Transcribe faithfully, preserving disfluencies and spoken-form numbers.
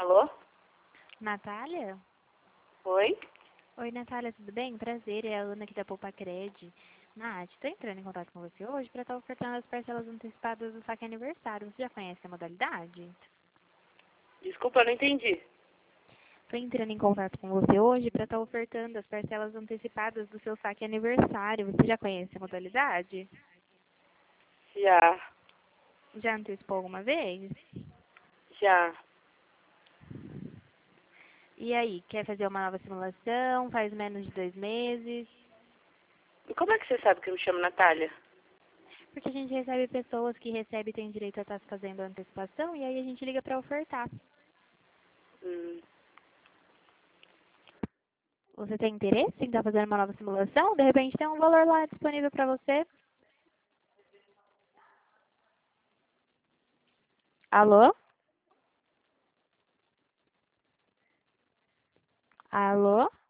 Alô? Natália? Oi? Oi, Natália, tudo bem? Prazer, é a Ana aqui da Poupa Cred. Nath, estou entrando em contato com você hoje para estar ofertando as parcelas antecipadas do saque aniversário. Você já conhece a modalidade? Desculpa, eu não entendi. Estou entrando em contato com você hoje para estar ofertando as parcelas antecipadas do seu saque aniversário. Você já conhece a modalidade? Já, Já antecipou alguma vez? já. E aí, quer fazer uma nova simulação? Faz menos de dois meses? E como é que você sabe que eu me chamo Natália? Porque a gente recebe pessoas que recebem e têm direito a estar fazendo a antecipação e aí a gente liga para ofertar. Hum, Você tem interesse em estar fazendo uma nova simulação? De repente tem um valor lá disponível para você. Alô? Alô?